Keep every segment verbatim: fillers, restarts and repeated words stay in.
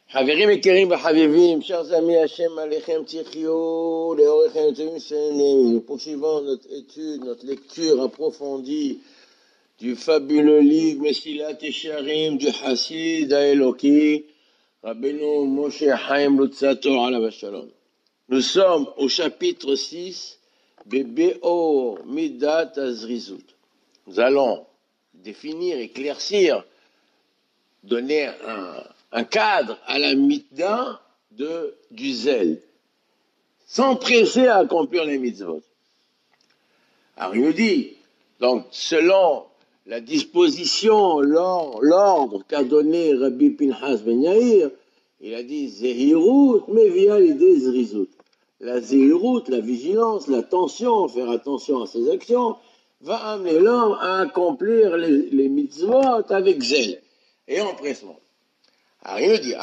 חברים יקרים וחביבים, chers amis, Hachem Alechem Tzichiou, Leorechem Tzichiou, nous poursuivons notre étude, notre lecture approfondie du fabuleux livre Mesilat Yesharim du Hassid Haeloki, Rabbeinu Moshe Chaim Lutzato Alav Shalom. Nous sommes au chapitre six, Bebeor Midat Azrizut. Nous allons définir, éclaircir, donner un un cadre à la mitzvah de, du zèle, s'empresser à accomplir les mitzvot. Alors il nous dit, donc selon la disposition, l'ordre qu'a donné Rabbi Pinchas Ben Yair, il a dit Zehirut, mais via l'idée Zrizut. La Zehirut, la vigilance, l'attention, faire attention à ses actions, va amener l'homme à accomplir les, les mitzvot avec zèle et empressement. Alors il nous dit,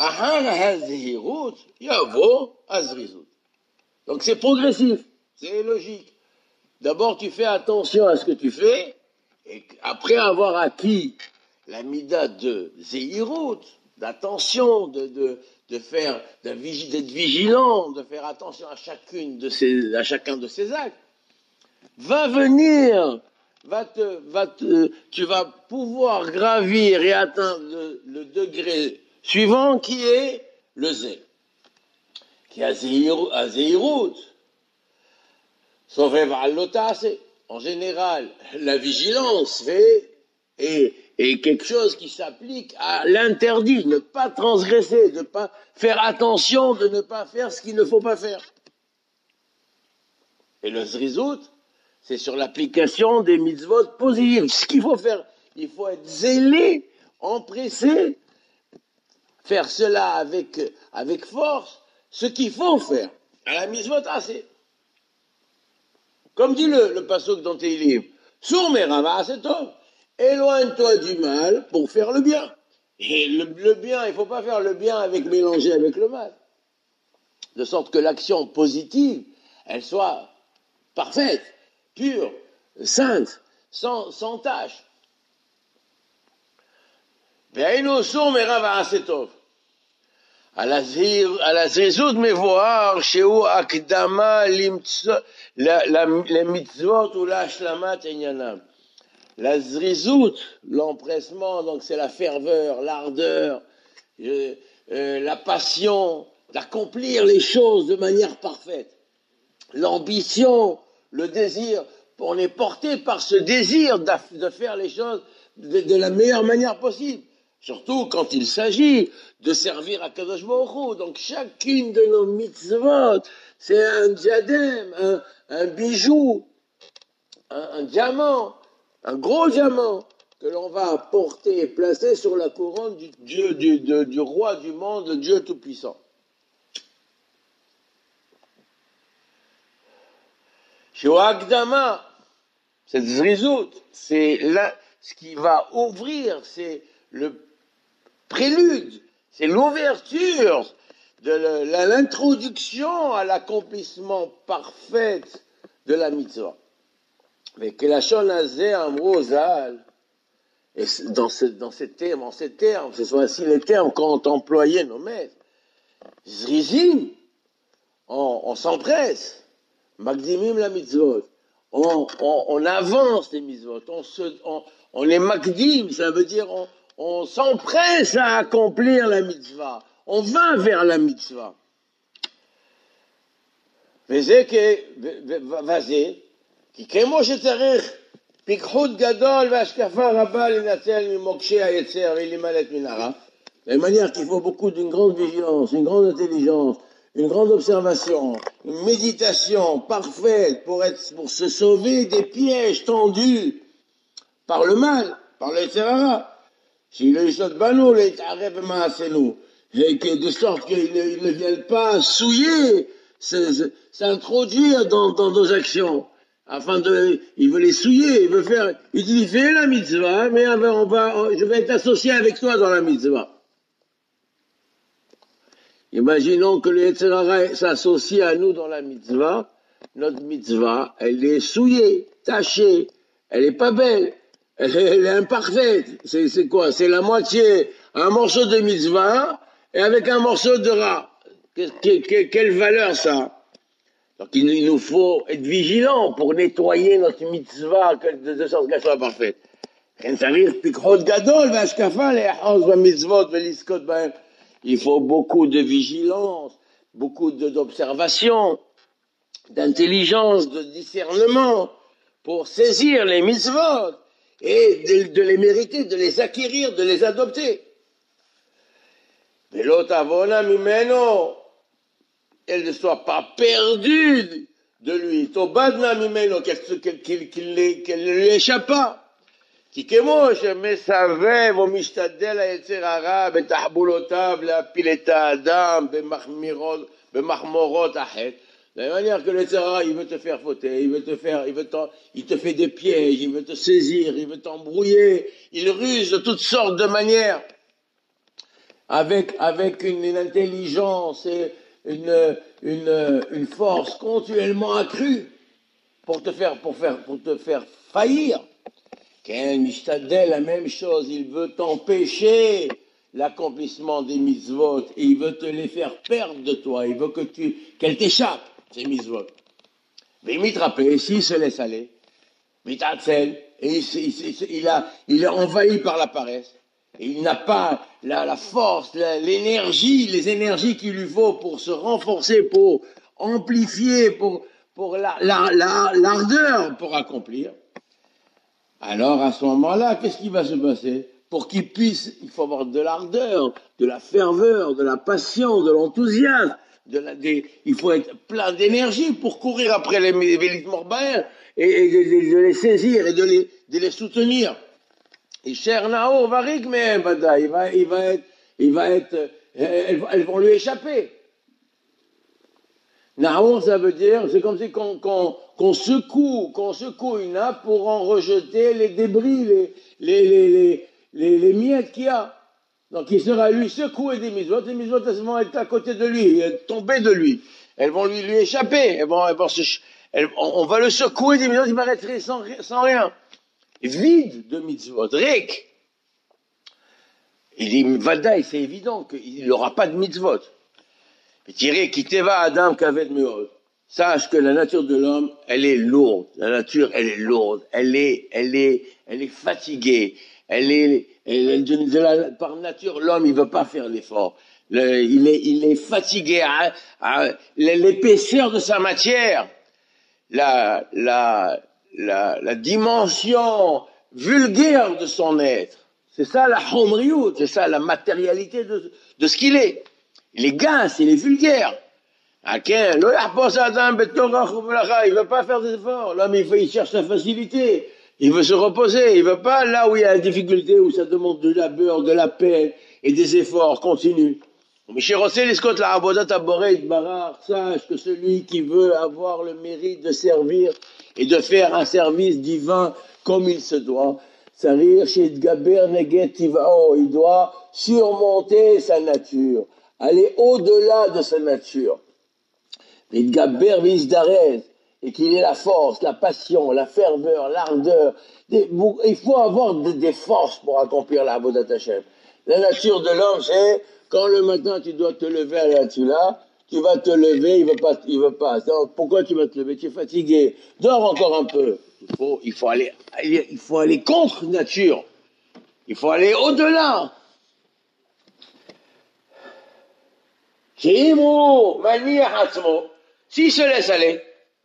donc c'est progressif, c'est logique. D'abord tu fais attention à ce que tu fais, et après avoir acquis la mida de zehirut, d'attention, de, de, de faire, d'être vigilant, de faire attention à chacune de ces, à chacun de ces actes, va venir, va te, va te, tu vas pouvoir gravir et atteindre le, le degré suivant qui est le zèle, qui a zéirut, sauf en général, la vigilance fait est, est quelque chose qui s'applique à l'interdit, ne pas transgresser, de ne pas faire attention, de ne pas faire ce qu'il ne faut pas faire. Et le zrizut, c'est sur l'application des mitzvot positives. Ce qu'il faut faire, il faut être zélé, empressé, faire cela avec, avec force, ce qu'il faut faire, à la mitzvot assez. Comme dit le, le pasuk dans tes livres, Sour merava asetov, éloigne-toi du mal pour faire le bien. Et le, le bien, il ne faut pas faire le bien avec mélanger avec le mal. De sorte que l'action positive, elle soit parfaite, pure, sainte, sans, sans tâche. והיינו אסור מרב העשה טוב. על הזריזות מבואר שהוא הקדמה למצוות ולהשלמת עניינם. La zrizout, l'empressement, donc c'est la ferveur, l'ardeur, euh, euh, la passion d'accomplir les choses de manière parfaite. L'ambition, le désir, on est porté par ce désir de faire les choses de, de la meilleure manière possible. Surtout quand il s'agit de servir à Kadosh Baruch Hu. Donc chacune de nos mitzvot, c'est un diadème, un, un bijou, un, un diamant, un gros diamant que l'on va porter et placer sur la couronne du Dieu, du, du, du roi du monde, le Dieu tout-puissant. Shoagdama, cette zrizout, c'est là, ce qui va ouvrir, c'est le prélude, c'est l'ouverture de l'introduction à l'accomplissement parfait de la mitzvah. Mais que la shonazé amrozal, et dans, ce, dans ces termes, en ces termes, ce sont ainsi les termes qu'ont employés nos maîtres, zrizim, on, on s'empresse, magdimim la mitzvot, on, on, on avance les mitzvot, on, se, on, on les magdim, ça veut dire on On s'empresse à accomplir la mitzvah. On va vers la mitzvah. וזה וזה, כי כמו שצריך פיקחות גדול והשקפה רבה לנצל ממוקשי היצר ולמלט מן הרע, de manière qu'il faut beaucoup d'une grande vigilance, une grande intelligence, une grande observation, une méditation parfaite pour, être, pour se sauver des pièges tendus par le mal, par le Yetzirah. Si le Yisod Banou, les Taref Maasenu, et que de sorte qu'ils ne, ils ne viennent pas souiller, s'introduire dans, dans nos actions, afin de, il veut les souiller, il veut faire, il dit, fais la mitzvah, mais on va, je vais être associé avec toi dans la mitzvah. Imaginons que le Yetzirah s'associe à nous dans la mitzvah, notre mitzvah, elle est souillée, tachée, elle est pas belle. Elle est, elle est imparfaite. C'est, c'est quoi? C'est la moitié, un morceau de mitzvah, et avec un morceau de rat. Que, que, que, quelle valeur ça? Donc il, il nous faut être vigilants pour nettoyer notre mitzvah de, de sorte qu'elle soit parfaite. Il faut beaucoup de vigilance, beaucoup d'observation, d'intelligence, de discernement pour saisir les mitzvot et de, de les mériter, de les acquérir, de les adopter. Mais l'autre avona mimeno, elle ne soit pas perdue de lui. Tobadna mimeno, qu'elle qu'elle qu'elle qu'elle ne lui échappe pas. כי כמו שמסרב או משתדל היצר הרע בתחבולותיו להפיל את האדם במחמירות, במחמורות החטא, de la manière que le Tzara, il veut te faire fauter, il veut te faire, il veut te, il te fait des pièges, il veut te saisir, il veut t'embrouiller, il ruse de toutes sortes de manières, avec, avec une, une intelligence et une, une, une force continuellement accrue pour te faire, pour faire, pour te faire faillir. Ken Mishtadel, la même chose, il veut t'empêcher l'accomplissement des mitzvot et il veut te les faire perdre de toi, il veut que tu, qu'elles t'échappent, ces mitzvot. Mais mitrapé, s'il se laisse aller, mitatzel, et il, il, il, a, il est envahi par la paresse, et il n'a pas la, la force, la, l'énergie, les énergies qu'il lui faut pour se renforcer, pour amplifier, pour, pour la, la, la, l'ardeur pour accomplir. Alors, à ce moment-là, qu'est-ce qui va se passer? Pour qu'il puisse, il faut avoir de l'ardeur, de la ferveur, de la patience, de l'enthousiasme, de la, des, il faut être plein d'énergie pour courir après les Vélit Morbaer et, et de, de les saisir et de les, de les soutenir. Et cher Nao, Varik, mais il va, il va être, il va être, elles, elles vont lui échapper. Nao, ça veut dire, c'est comme si qu'on, qu'on, qu'on secoue, qu'on secoue une nappe pour en rejeter les débris, les, les, les, les, les, les miettes qu'il y a. Donc il sera lui secoué des mitzvot, les mitzvot elles vont être à côté de lui, tomber de lui. Elles vont lui, lui échapper, elles vont, elles vont se, elles, on, on va le secouer des mitzvot, il va rester sans, sans rien. Vide de mitzvot, rek. Il dit, Vadaï, c'est évident qu'il n'aura pas de mitzvot. Tiré qui te va Adam kaved meod. Sache que la nature de l'homme, elle est lourde. La nature, elle est lourde. Elle est, elle est, elle est fatiguée. Elle est, elle est de, de la, par nature, l'homme, il veut pas faire l'effort. Le, il est, il est fatigué à, à l'épaisseur de sa matière. La, la, la, la dimension vulgaire de son être. C'est ça la homriout, c'est ça la matérialité de, de ce qu'il est. Il est gasse, il est vulgaire. Il ne veut pas faire des efforts. L'homme, il, il cherche la facilité. Il veut se reposer. Il ne veut pas là où il y a la difficulté, où ça demande de labeur, de la peine et des efforts continus. Sache que celui qui veut avoir le mérite de servir et de faire un service divin comme il se doit, il doit surmonter sa nature. Aller au-delà de sa nature. Et qu'il ait la force, la passion, la ferveur, l'ardeur. Il faut avoir des forces pour accomplir la Avodat Hashem. La nature de l'homme, c'est quand le matin tu dois te lever à la tula, tu vas te lever, il veut pas, il veut pas. Donc, pourquoi tu vas te lever? Tu es fatigué. Dors encore un peu. Il faut, il faut aller, il faut aller contre nature. Il faut aller au-delà. S'il se laisse aller,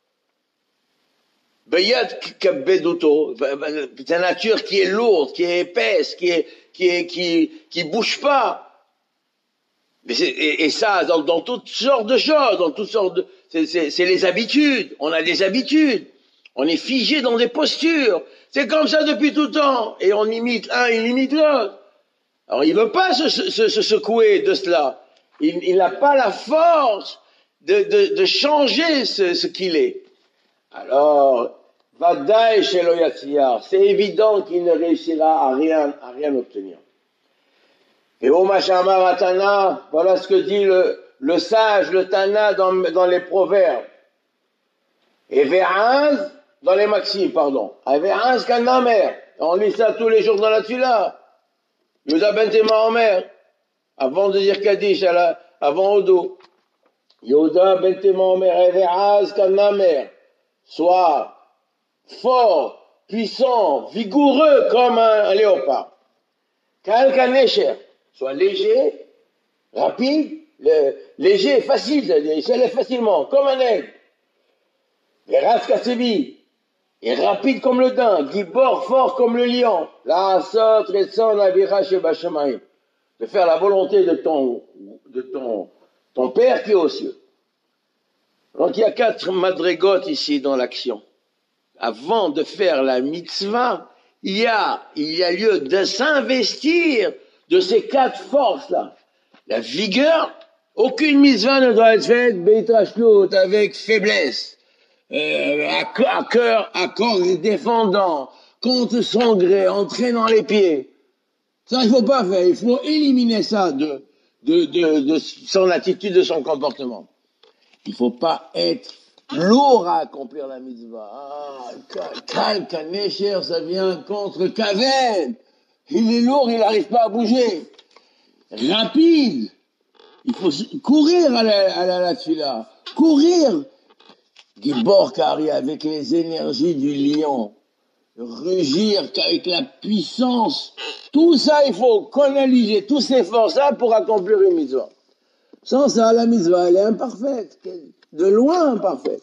c'est une nature qui est lourde, qui est épaisse, qui est, qui est, qui, qui bouge pas. Mais c'est, et, et ça, dans, dans toutes sortes de choses, dans toutes sortes de, c'est, c'est, c'est les habitudes. On a des habitudes. On est figé dans des postures. C'est comme ça depuis tout le temps. Et on imite un, il imite l'autre. Alors il veut pas se, se, se secouer de cela. Il, il n'a pas la force de, de, de changer ce, ce qu'il est. Alors, Vadaï chez l'Oyatsiyar, c'est évident qu'il ne réussira à rien, à rien obtenir. Et au Machamar Tana, voilà ce que dit le, le sage, le Tana dans, dans les proverbes. Et Ve'az, dans les maximes, pardon. Et Ve'az Kanamer, on lit ça tous les jours dans la Tula. Yuda Ben Tema Omer. avant de dire Kaddish, à la, avant Odo. Yehuda ben Omer Eveaz Kanamer, soit fort, puissant, vigoureux comme un, un léopard. Kal Kanesher, soit léger, rapide, le, léger, facile, c'est-à-dire il s'élève facilement, comme un aigle. Veraz Kasevi, et rapide comme le daim, Gibor fort comme le lion. La Asot Retson Avira Sheba Shamayim, de faire la volonté de ton, de ton, ton Père qui est aux cieux. Donc il y a quatre madrégotes ici dans l'action. Avant de faire la mitzvah, il y a, il y a lieu de s'investir de ces quatre forces-là. La vigueur, aucune mitzvah ne doit être faite beitrashlut, avec faiblesse, euh, à, à cœur, à corps défendant, contre son gré, entraînant les pieds. Ça, il faut pas faire. Il faut éliminer ça de, de, de, de son attitude, de son comportement. Il faut pas être lourd à accomplir la mitzvah. Ah, Kal Kanesher, ça vient contre Kaven. Il est lourd, il n'arrive pas à bouger. Rapide. Il faut courir à la, à la, la tfila. Courir. Gibor Kari, avec les énergies du lion. Rugir avec la puissance. Tout ça, il faut canaliser tous ces forces-là pour accomplir une mitzvah. Sans ça, la mitzvah, elle est imparfaite. De loin imparfaite.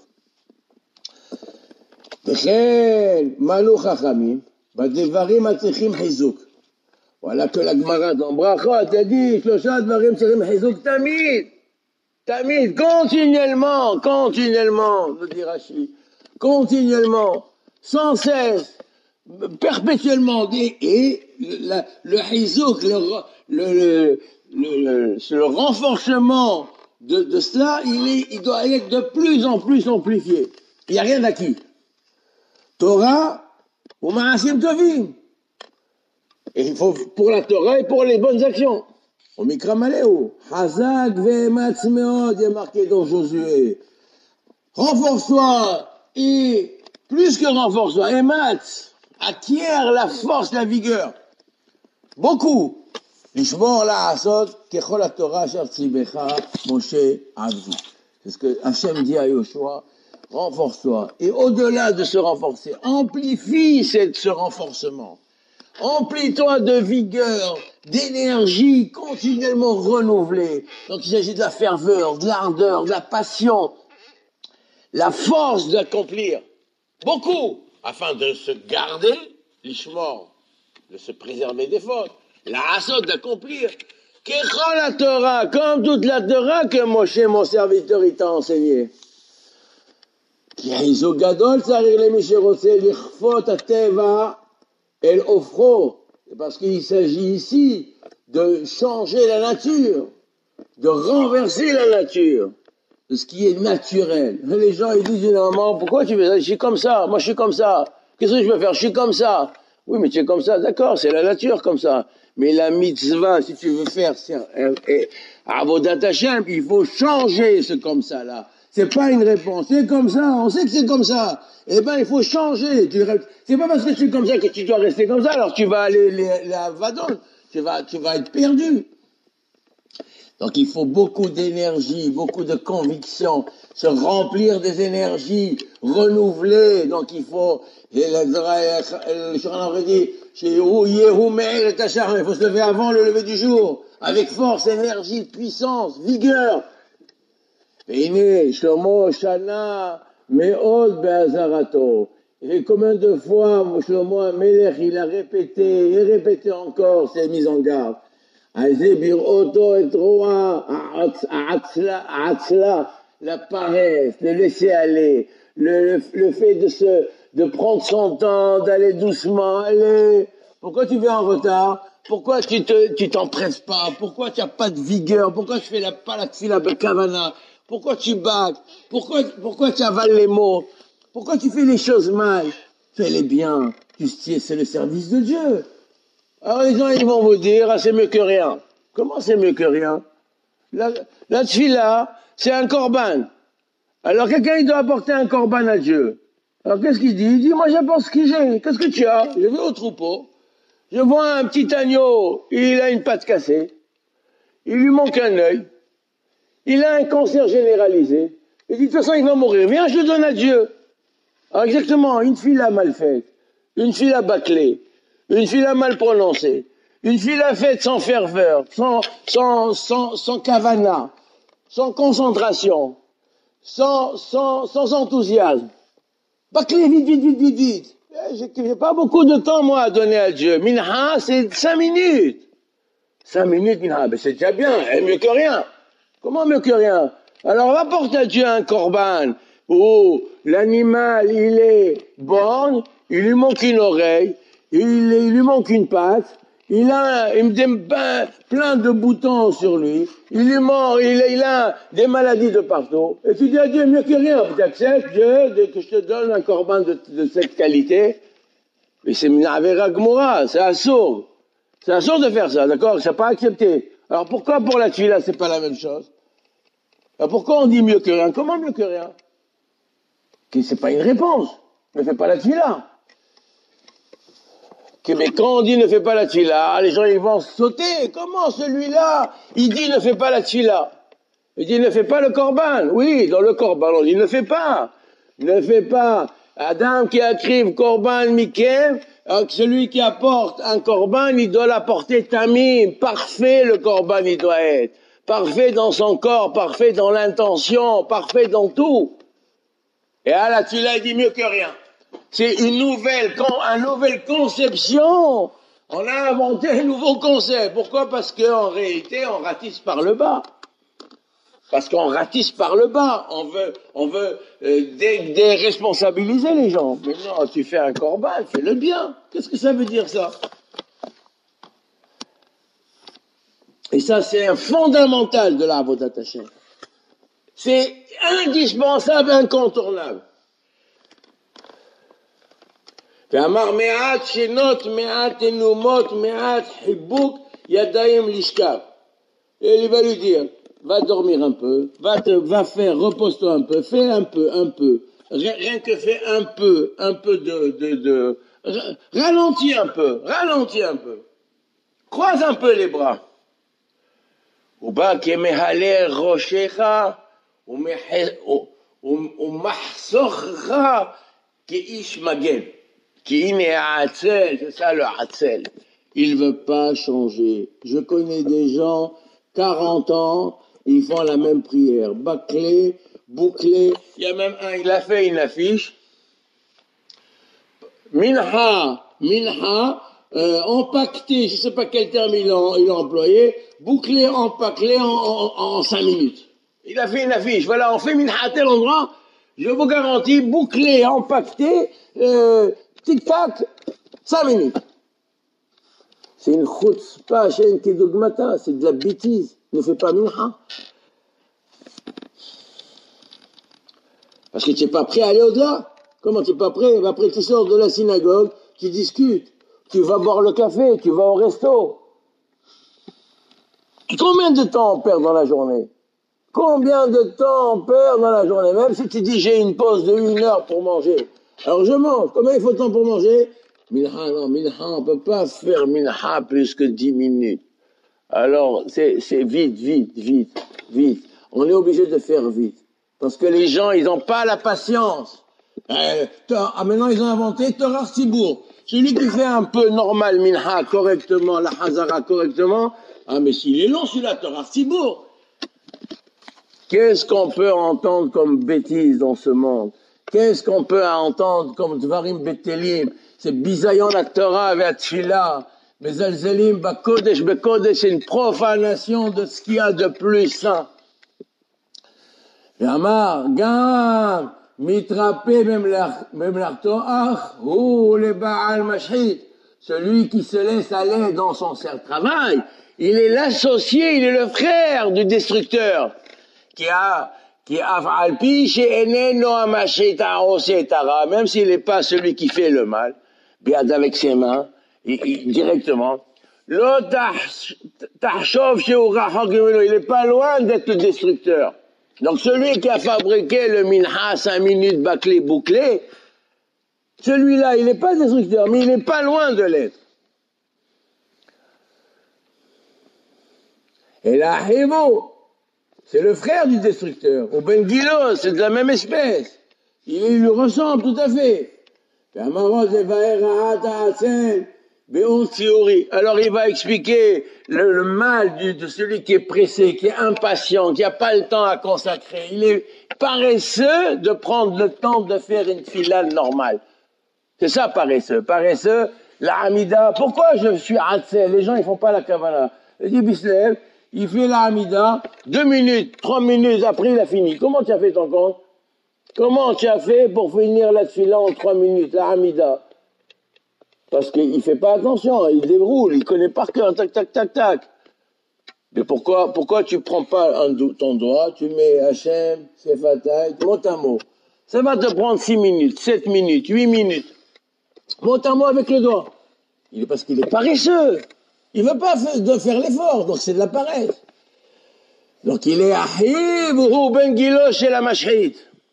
Voilà que la Gemara dans Brachot a dit, Shlosha dvarim tzrichim chizuk tamid. Tamid, continuellement, continuellement, me dit Rashi, continuellement, sans cesse, perpétuellement, et, et le, le chizuk, le, le, le, le, le renforcement de, de cela, il, est, il doit être de plus en plus amplifié. Il n'y a rien d'acquis. Torah ou Ma'asim Tovim. Et il faut pour la Torah et pour les bonnes actions. Au Mikra Maleu, Hazak ve'ematz meod, il y a marqué dans Josué. Renforce-toi et plus que renforce-toi, ematz, acquiert la force, la vigueur. Beaucoup. Lishmor la asot kechol la Torah asher tzibecha Moshe avdi. C'est ce que Hachem dit à Yoshua. Renforce-toi. Et au-delà de se renforcer, amplifie cette, ce renforcement. Emplis-toi de vigueur, d'énergie continuellement renouvelée. Donc il s'agit de la ferveur, de l'ardeur, de la passion, la force d'accomplir beaucoup, afin de se garder, l'ishmor, de se préserver des fautes, la hasod d'accomplir, kechol la Torah, comme toute la Torah que Moshe, mon serviteur, il t'a enseigné. Ki haizo gadol tzarich le mi sherotze lichfot hateva El Ofro, parce qu'il s'agit ici de changer la nature, de renverser la nature, de ce qui est naturel. Les gens ils disent généralement, pourquoi tu fais ça? Je suis comme ça, moi je suis comme ça. Qu'est-ce que je veux faire? Je suis comme ça. Oui, mais tu es comme ça, d'accord, c'est la nature comme ça. Mais la mitzvah, si tu veux faire Avodat Hashem, il faut changer ce comme ça là. C'est pas une réponse, c'est comme ça, on sait que c'est comme ça. Eh ben, il faut changer. Tu, c'est pas parce que c'est comme ça que tu dois rester comme ça, alors tu vas aller la vadon, tu vas, tu vas être perdu. Donc il faut beaucoup d'énergie, beaucoup de conviction, se remplir des énergies renouvelées. Donc il faut, le Shulchan aurait dit, il faut se lever avant le lever du jour, avec force, énergie, puissance, vigueur. Et Shlomo Shana Me'od Be'azarato. Et combien de fois Shlomo Amelech il a répété et répété encore ces mises en garde. Azebir Oto et Roa Atzla, la paresse, le laisser aller, le, le, le fait de se de prendre son temps, d'aller doucement, aller. Pourquoi tu viens en retard? Pourquoi tu te tu t'empresses pas? Pourquoi tu n'as pas de vigueur? Pourquoi tu fais la pas la tfila bekavana? Pourquoi tu bagues? Pourquoi, pourquoi tu avales les mots? Pourquoi tu fais les choses mal? Fais-les bien. C'est le service de Dieu. Alors les gens, ils vont vous dire, ah, c'est mieux que rien. Comment c'est mieux que rien? La, la tfila, c'est un korban. Alors quelqu'un, il doit apporter un korban à Dieu. Alors qu'est-ce qu'il dit? Il dit, moi j'apporte ce que j'ai. Qu'est-ce que tu as? Je vais au troupeau. Je vois un petit agneau, il a une patte cassée. il lui manque un œil, il a un cancer généralisé, il dit de toute façon il va mourir, viens je le donne à Dieu. Alors exactement, une fila mal faite, une fila bâclée, une fila mal prononcée, une fila faite sans ferveur, sans, sans, sans, sans kavana, sans concentration, sans, sans, sans enthousiasme. Bâclé, vite, vite, vite, vite, vite. J'ai pas beaucoup de temps, moi, à donner à Dieu. Minha, c'est cinq minutes. Cinq minutes, minha, ben c'est déjà bien, et mieux que rien. Comment mieux que rien? Alors, on apporte à Dieu un korban où l'animal, il est borgne, il lui manque une oreille, il, il lui manque une patte, il a il me plein de boutons sur lui, il lui manque, il, il a des maladies de partout. Et tu dis à Dieu, mieux que rien, tu acceptes, Dieu, dès que je te donne un korban de, de cette qualité. Mais c'est une avera gmora, c'est assourd. C'est assourd de faire ça, d'accord? C'est pas accepté. Alors pourquoi pour la tefila, c'est pas la même chose? Alors pourquoi on dit mieux que rien? Comment mieux que rien? C'est pas une réponse. Ne fais pas la tefila. Mais quand on dit ne fais pas la tefila, les gens ils vont sauter. Comment celui-là, il dit ne fais pas la tefila? Il dit ne fais pas le korban. Oui, dans le korban, on dit ne fais pas. Ne fais pas. Adam qui écrive korban mikem, celui qui apporte un korban, il doit l'apporter tamim. Parfait le korban, il doit être. Parfait dans son corps, parfait dans l'intention, parfait dans tout. Et à la tefila, il dit mieux que rien. C'est une nouvelle, une nouvelle conception. On a inventé un nouveau concept. Pourquoi? Parce qu'en réalité, on ratisse par le bas. Parce qu'on ratisse par le bas. On veut, on veut euh, dé déresponsabiliser les gens. Mais non, tu fais un korban, fais-le bien. Qu'est-ce que ça veut dire, ça? Et ça, c'est un fondamental de la Avodat Hashem. C'est indispensable, incontournable. ואמר מעט שנות, מעט תנומות, מעט חיבוק, ידיים לשכב. Et il va lui dire, va dormir un peu, va, te, va faire, repose-toi un peu, fais un peu, un peu. Rien, rien que fais un peu, un peu de, de, de, ralentis un peu, ralentis un peu. Croise un peu les bras. ובא כמהלה ראשך ומחסוכך כאיש מגן. Qui n'est Hatzel, c'est ça le Hatzel. Il veut pas changer. Je connais des gens, quarante ans, ils font la même prière. Bâclé, bouclé. Il y a même un, il a fait une affiche. Minha, minha, euh, empaqueté, je sais pas quel terme il a, il a employé, bouclé, empaqueté en, en, en cinq minutes. Il a fait une affiche. Voilà, on fait minha à tel endroit. Je vous garantis, bouclé, empaqueté, euh, tic-tac, cinq minutes. C'est une chutzpah, c'est une dogmata, c'est de la bêtise. Ne fais pas minha. Parce que tu n'es pas prêt à aller au-delà. Comment tu n'es pas prêt? Après, tu sors de la synagogue, tu discutes, tu vas boire le café, tu vas au resto. Combien de temps on perd dans la journée? Combien de temps on perd dans la journée? Même si tu dis j'ai une pause de une heure pour manger. Alors je mange. Combien il faut de temps pour manger? Minha, non, minha, on ne peut pas faire minha plus que dix minutes. Alors, c'est vite, vite, vite, vite. On est obligé de faire vite. Parce que les gens, ils n'ont pas la patience. Euh, ah, maintenant, ils ont inventé Torah Sibour. Celui qui fait un peu normal minha correctement, la hazara correctement, ah mais s'il est long, celui-là, Torah Sibour. Qu'est-ce qu'on peut entendre comme bêtises dans ce monde? Qu'est-ce qu'on peut entendre comme Dvarim Betelim? C'est bisayon la Torah avec la Tfila. Bezalzelim Bakodesh Bekodesh, c'est une profanation de ce qu'il y a de plus saint. Amar, Gam, Mitrapé, même l'Artoach, ou le Baal Mashhit. Celui qui se laisse aller dans son travail, il est l'associé, il est le frère du destructeur. Qui a, qui a, même s'il n'est pas celui qui fait le mal, bien avec ses mains, il, il, directement, il n'est pas loin d'être le destructeur. Donc celui qui a fabriqué le minha cinq minutes bâclé bouclé, celui-là, il n'est pas destructeur, mais il n'est pas loin de l'être. Et là, Hévo, c'est le frère du destructeur. Au Ben Gilo, c'est de la même espèce. Il lui ressemble tout à fait. Alors il va expliquer le, le mal du, de celui qui est pressé, qui est impatient, qui n'a pas le temps à consacrer. Il est paresseux de prendre le temps de faire une filale normale. C'est ça paresseux. Paresseux, la Hamida. Pourquoi je suis Hatzel? Les gens ils font pas la Kavala. Il dit Bislem, il fait la Hamida, deux minutes, trois minutes après il a fini. Comment tu as fait ton compte? Comment tu as fait pour finir la tefila en trois minutes, la Hamida? Parce qu'il ne fait pas attention, il déroule, il connaît par cœur, tac, tac, tac, tac. Mais pourquoi, pourquoi tu ne prends pas un, ton doigt, tu mets Hachem, Sefatay, mot à mot. Ça va te prendre six minutes, sept minutes, huit minutes. Mot à mot avec le doigt. Il est parce qu'il est paresseux. Il ne veut pas faire, faire l'effort, donc c'est de la paresse. Donc il est Ahib ou Ben Gilo chez la Mashrit.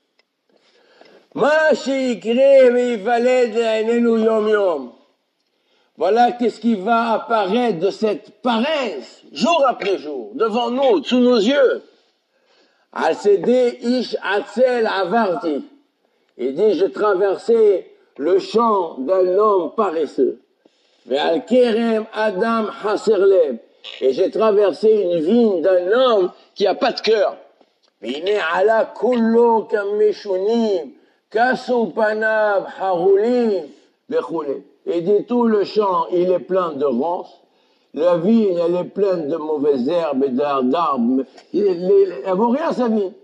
Ma sheikre veivaled einenu yom yom. Voilà qu'est-ce qui va apparaître de cette paresse, jour après jour, devant nous, sous nos yeux. Al-Sede ish atzel avarti. Il dit, je traversais le champ d'un homme paresseux. Ve'al kerem adam haserleb. Et j'ai traversé une vigne d'un homme qui n'a pas de cœur. Vine ala kullo kameshunim, kasu panav harulim, bechoulé. Et dit tout le champ, il est plein de ronces. La vigne, elle est pleine de mauvaises herbes et d'arbres. Elle ne vaut rien, sa vigne.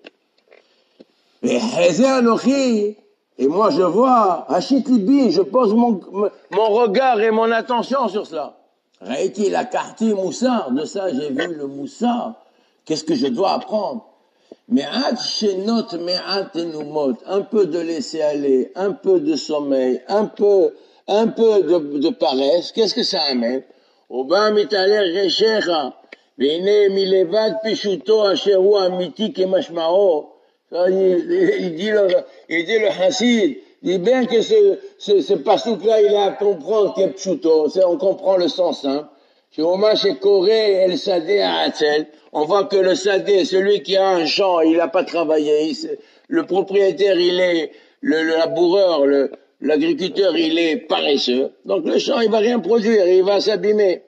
Et moi, je vois, Hachit Libi, je pose mon, mon regard et mon attention sur cela. Réti la karti moussard, de ça, j'ai vu le moussard. Qu'est-ce que je dois apprendre? Me'at shenot me'at enumot. Un peu de laisser aller, un peu de sommeil, un peu... un peu de, de paresse, qu'est-ce que ça amène? Oba mitaler rechecha, vine milevad pishuto asheru amiti kemashmao. Il dit le, il dit le Hassid, il dit bien que ce, ce, ce passouk-là, il a à comprendre qu'est pshuto, on comprend le sens simple. Chez Oma, chez Corée, el sadé à Hatzel, on voit que le sadé, celui qui a un champ, il n'a pas travaillé, il, le propriétaire, il est, le, le laboureur, le, l'agriculteur, il est paresseux, donc le champ, il va rien produire, il va s'abîmer.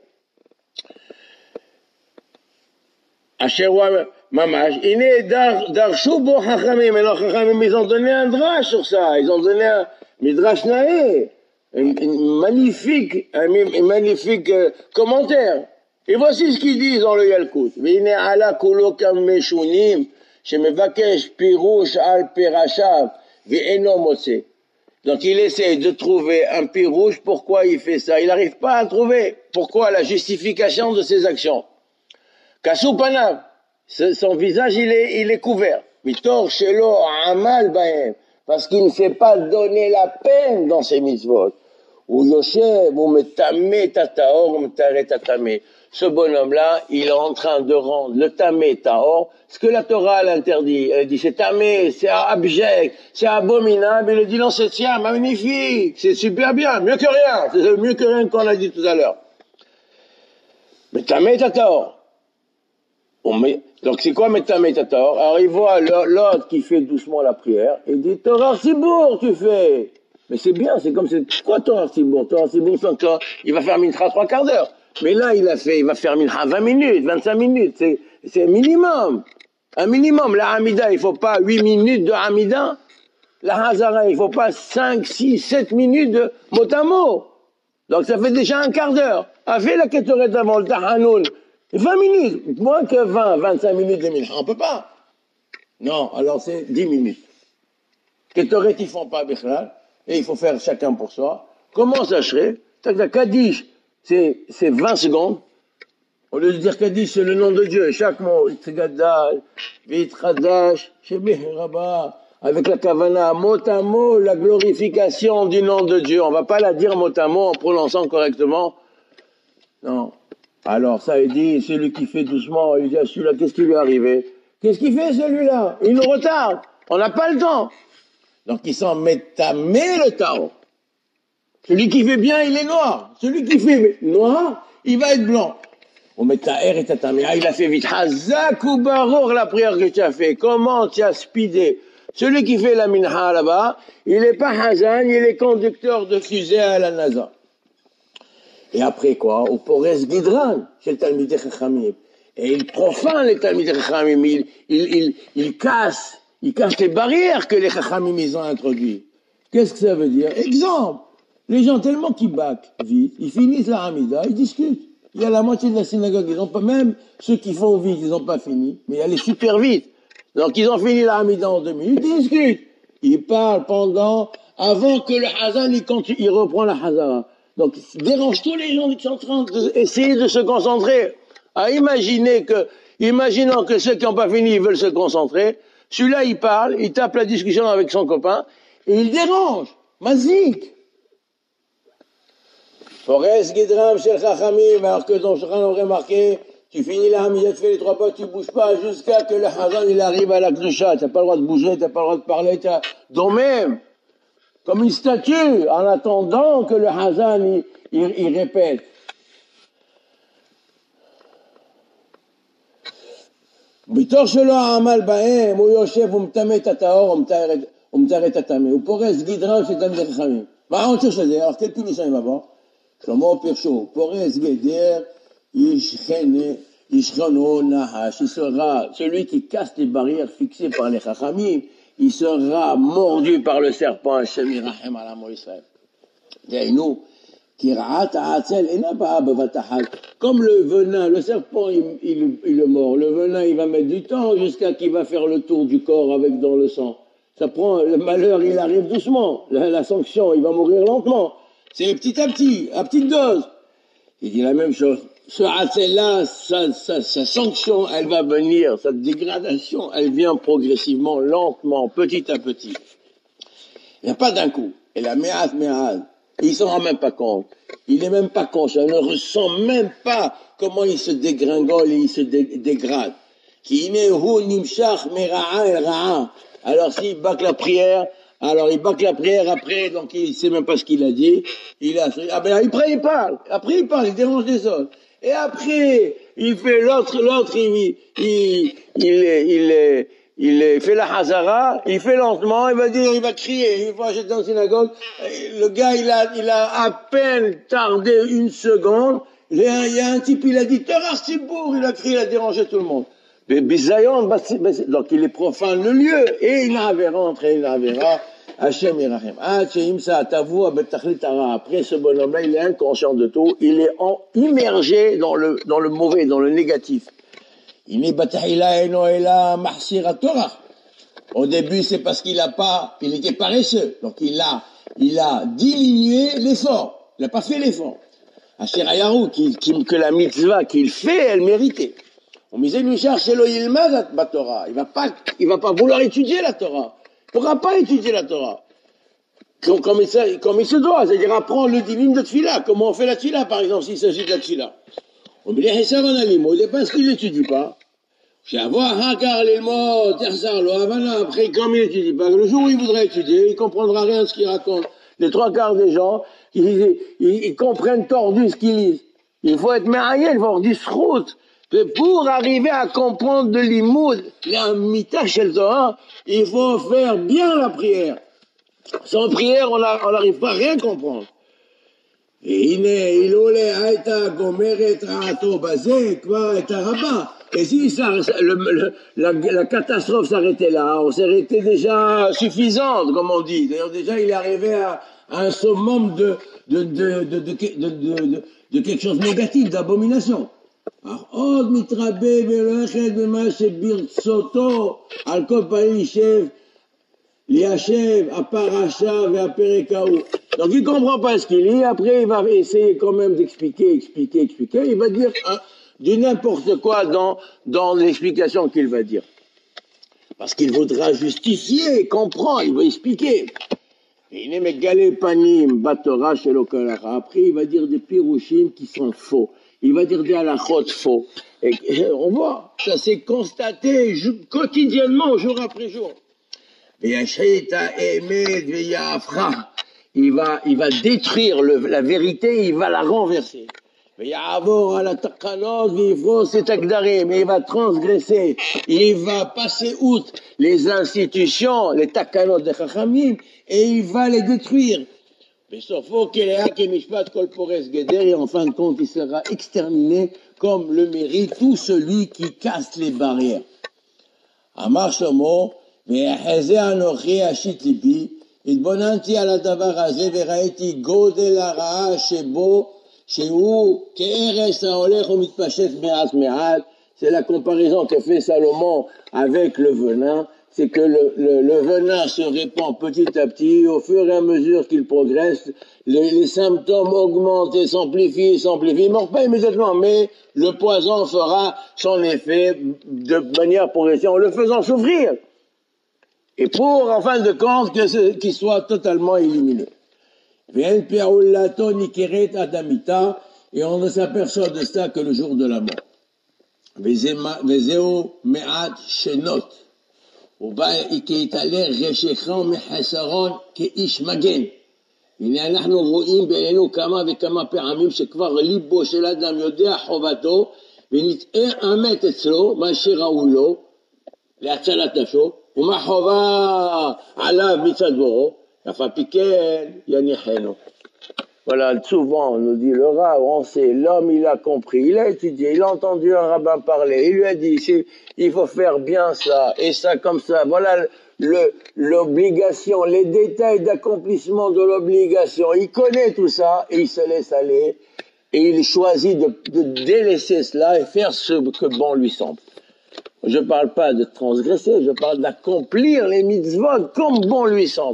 Asherwa Mamash, il est d'Arshubo Hachamim, alors Hachamim, ils ont donné un drash sur ça, ils ont donné un midrash naé, un magnifique, un magnifique euh, commentaire. Et voici ce qu'ils disent dans le Yalkut. Vine ala kulo kam meshunim, shemevakesh pirush al perashav, ve'eno motse. Donc il essaie de trouver un pirouche, pourquoi il fait ça? Il n'arrive pas à trouver. Pourquoi? La justification de ses actions. Kassou Panav, son visage il est, il est couvert. Mitor Shelo Amal Bahem, parce qu'il ne sait pas donner la peine dans ses mitzvot. Ou Yoshev, ou Metame Tataor, ou Metare Tatame. Ce bonhomme-là, il est en train de rendre le Tamé Taor, ce que la Torah l'interdit. Elle dit c'est Tamé, c'est abject, c'est abominable. Il dit non, c'est tiens, magnifique, c'est super bien, mieux que rien. C'est mieux que rien qu'on a dit tout à l'heure. Mais Tamé Taor. Donc c'est quoi Metame Taor? Alors il voit l'autre qui fait doucement la prière, et il dit Torah Sibour, tu fais. Mais c'est bien, c'est comme c'est quoi Torah Sibour? Torah Sibour, il va faire mintra trois quarts d'heure. Mais là, il a fait, il va faire mincha vingt minutes, vingt-cinq minutes, c'est, c'est minimum. Un minimum. La Hamida, il faut pas huit minutes de Hamida. La Hazara, il faut pas cinq, six, sept minutes de mot à mot. Donc ça fait déjà un quart d'heure. A fait la Ketoret avant le Tahanoun. vingt minutes. Moins que vingt, vingt-cinq minutes de mincha. On peut pas. Non, alors c'est dix minutes. Ketoret, ils font pas Bichlal. Et il faut faire chacun pour soi. Comment ça serait? Kaddish. C'est, c'est vingt secondes. Au lieu de dire Kaddish, c'est le nom de Dieu. Chaque mot, Itzgadal, Vitradash, Shebeh Rabba, avec la Kavana, mot à mot, la glorification du nom de Dieu. On va pas la dire mot à mot en prononçant correctement. Non. Alors, ça, il dit, celui qui fait doucement, il dit à celui-là, qu'est-ce qui lui est arrivé? Qu'est-ce qu'il fait, celui-là? Il nous retarde. On n'a pas le temps. Donc, il s'en met à met le Tao. Celui qui fait bien, il est noir. Celui qui fait noir, il va être blanc. On met ta air et ta tamé. Ah, il a fait vite. Hazak ou barour la prière que tu as fait. Comment tu as speedé? Celui qui fait la minha là-bas, il n'est pas Hazan, il est conducteur de fusée à la NASA. Et après quoi? Au Pores Gidran, chez le Talmidei Chachamim. Et il profane les Talmidei Chachamim. Il, il, il, il casse, il casse les barrières que les Chachamim ils ont introduites. Qu'est-ce que ça veut dire? Exemple. Les gens tellement qui baquent vite, ils finissent la Hamida, ils discutent. Il y a la moitié de la synagogue, ils n'ont pas, même ceux qui font vite, ils n'ont pas fini, mais il y a les super vite. Donc ils ont fini la Hamida en deux minutes, ils discutent. Ils parlent pendant, avant que le Hazan, il, continue, il reprend la Hazara. Donc il dérange tous les gens qui sont en train d'essayer de se concentrer. À imaginer que, imaginons que ceux qui n'ont pas fini, ils veulent se concentrer, celui-là il parle, il tape la discussion avec son copain, et il dérange. Mazik. Forest Gidram Shel Chachamim, alors que dans Shulchan aurait marqué, tu finis la Hamida, tu fais les trois pas, tu bouges pas jusqu'à que le Hazan il arrive à la Kedusha. Tu n'as pas le droit de bouger, tu n'as pas le droit de parler, tu as... Donc même, comme une statue, en attendant que le Hazan il, il, il répète. בתור שלא העמל בהם, הוא יושב ומטמא את הטהור ומטהר את הטמא. הוא פורס גדרם של תלמידי חכמים. מה העונש של זה? alors quel punition il va avoir? שלמה פירשו, פורס גדר, ישכנו נחש, il sera, celui qui casse les barrières fixées par les chachamim, il sera mordu par le serpent, Hashem yirachem ala amo Israël. דהיינו, comme le venin, le serpent, il, il, il le mord. Le venin, il va mettre du temps jusqu'à qu'il va faire le tour du corps avec dans le sang. Ça prend, le malheur, il arrive doucement. La, la sanction, il va mourir lentement. C'est petit à petit, à petite dose. Il dit la même chose. Ce hatzel-là, sa, sa, sa sanction, elle va venir, sa dégradation, elle vient progressivement, lentement, petit à petit. Il n'y a pas d'un coup. Et la méhat, méhat. Il ne s'en rend même pas compte. Il n'est même pas conscient. Il ne ressent même pas comment il se dégringole et il se dé dégrade. Alors s'il bacle la prière, alors il bacle la prière après, donc il ne sait même pas ce qu'il a dit. Il a, ah ben après il parle. Après il parle, il dérange les autres. Et après, il fait l'autre, l'autre, il, il, il, il, il Il fait la Hazara, il fait lentement, il va dire, il va crier. Une fois j'étais dans une synagogue, le gars il a, il a à peine tardé une seconde, il y a, il y a un type, il a dit, Torah Sibour, il a crié, il a dérangé tout le monde. Mais Bizayon, donc il est profane le lieu, et il avait rentré, il avait rentré, Hachem Yerachem. Ah, Tcheimsa, Tavou, Abetachletara. Après ce bonhomme-là, il est inconscient de tout, il est en, immergé dans le, dans le mauvais, dans le négatif. Au début, c'est parce qu'il a pas, il était paresseux. Donc il a, il a diminué l'effort. Il n'a pas fait l'effort. Asher Ayaru, qui, qui, que la mitzvah qu'il fait, elle méritait. On disait lui chercher le Yilmad la Torah. Il va pas, il va pas vouloir étudier la Torah. Il pourra pas étudier la Torah. Comme, comme, il, comme il se doit. C'est-à-dire apprendre le dinim de Tfila. Comment on fait la Tfila, par exemple, s'il s'agit de la Tfila. On me dit, c'est parce qu'il n'étudie pas. Après, comme il n'étudie pas, le jour où il voudrait étudier, il ne comprendra rien de ce qu'il raconte. Les trois quarts des gens, ils, ils, ils, ils comprennent tordu ce qu'ils lisent. Il faut être méraillé, il faut avoir du srout. Pour arriver à comprendre de l'imoud, la mita chez le Zohar, il faut faire bien la prière. Sans prière, on n'arrive pas à rien comprendre. Et si ça, le, le, la, la catastrophe s'arrêtait là, on serait déjà suffisante, comme on dit. D'ailleurs, déjà, il est arrivé à, à un summum de, de, de, de, de, de, de, de, de quelque chose de négatif, d'abomination. עוד מתרבה ולכת במה שברצותו על כל פנים יישב ליישב הפרשה והפרק ההוא. Donc il comprend pas ce qu'il lit, après il va essayer quand même d'expliquer, expliquer, expliquer, il va dire hein, du n'importe quoi dans, dans l'explication qu'il va dire. Parce qu'il voudra justifier, comprendre, il va expliquer. Il est mégalé panim, batora chez l'okalacha. Après il va dire des pirouchim qui sont faux. Il va dire des halachot faux. Et, et on voit, ça s'est constaté quotidiennement, jour après jour. Il va, il va détruire le, la vérité, il va la renverser. ויעבור על התקנות ויפרוס את הגדרים, il va transgresser, il va passer outre les institutions, les תקנות des חכמים, et il va les détruire. בסופו כלאה כמשפט כל פורס גדר, et en fin de compte il sera exterminé comme le mérite tout celui qui casse les barrières. אמר שלמה, ויחזה אנוכי אשית ליבי, התבוננתי על הדבר הזה וראיתי גודל הרעה שבו, שהוא כערש ההולך ומתפשט מעט מעט. C'est la comparaison que fait Salomon avec le venin, c'est que le, le, le venin se répand petit à petit, au fur et à mesure qu'il progresse, les, les symptômes augmentent et s'amplifient, s'amplifient, ils ne meurent pas immédiatement, mais le poison fera son effet de manière progressive en le faisant souffrir. Et pour, en fin de compte, que qu'il soit totalement éliminé. Et on ne s'aperçoit de ça que le jour de la mort. וזהו מעט שנות, ובא כי יתעלה רשכם מחסרון כאיש מגן. הנה אנחנו רואים בעינינו כמה וכמה פעמים שכבר ליבו של אדם יודע חובתו, ונתאה אמת אצלו מה שראוי לו להצלת נפשו, ומה חובה עליו מצד בוראו, אף על פי כן יניחנו. Voilà, souvent on nous dit le rat, on sait, l'homme il a compris, il a étudié, il a entendu un rabbin parler, il lui a dit il faut faire bien ça et ça comme ça. Voilà le, l'obligation, les détails d'accomplissement de l'obligation. Il connaît tout ça et il se laisse aller et il choisit de, de délaisser cela et faire ce que bon lui semble. Je ne parle pas de transgresser, je parle d'accomplir les mitzvot comme bon lui semble.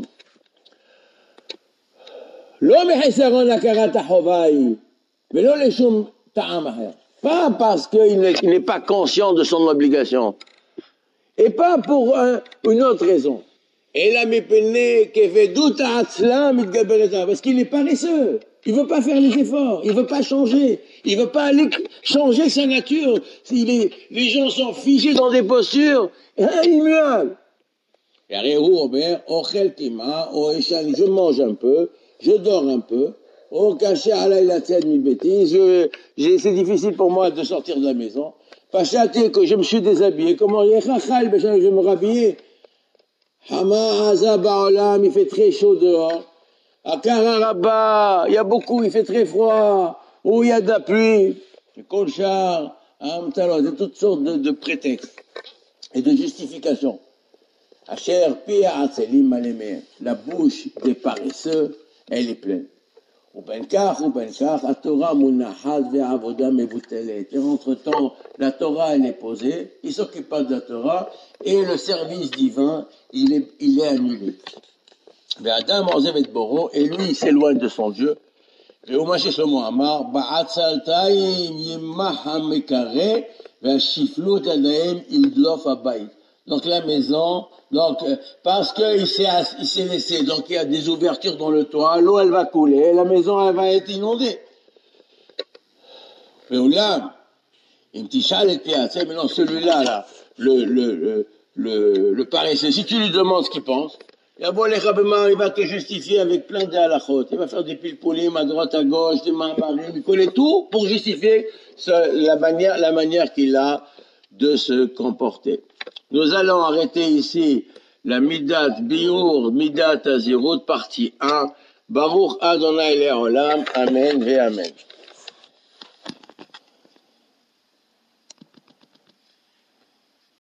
לא מחסרון הכרת החובה היא, ולא לשום טעם אחר. Pas parce qu'il n'est, n'est pas conscient de son obligation. Et pas pour un, une autre raison. אלא מפני כבדות העצלה מתגברת עליו. Parce qu'il est paresseux. Il ne veut pas faire les efforts. Il ne veut pas changer. Il ne veut pas aller changer sa nature. Il est, les gens sont figés dans des postures immuables. הרי הוא אומר, אוכל קימה, או ישן, je mange un peu, je dors un peu, oh, caché à la mi bêtise, c'est difficile pour moi de sortir de la maison. Pachaté que je me suis déshabillé, comment je vais me rhabiller. Hama Haza Ba'olam, il fait très chaud dehors. Akara Rabba, il y a beaucoup, il fait très froid. Ou il y a de la pluie. Kolchar, Amtalo, de toutes sortes de, de prétextes et de justifications. Asher Pia Atselim Malémé, la bouche des paresseux, elle est pleine. Ou ben kach, ou ben kach, la Torah munachat ve'avoda mevutelet. Et entre-temps, la Torah, elle est posée, il ne s'occupe pas de la Torah, et le service divin, il est, il est annulé. Ve'adam ozev et boro, et lui, il s'éloigne de son Dieu. Ve'uma sheshlomo amar, ba'atzaltaim yimach ha'mekare, ve'ashiflut adaim idlof habayit. Donc la maison, donc parce qu'il s'est, il s'est laissé, donc il y a des ouvertures dans le toit, l'eau elle va couler, la maison elle va être inondée. Mais là, une petite chalette, mais non, celui-là, là, le, le, le, le, le paresseux, si tu lui demandes ce qu'il pense, il va te justifier avec plein de halachot, il va faire des pilpoulim à droite, à gauche, des mambarim, il connaît tout pour justifier ce, la manière, la manière qu'il a de se comporter. Nous allons arrêter ici la Midat Biur, Midat Azirut, partie un. Baruch Adonai Le'olam, Amen ve Amen.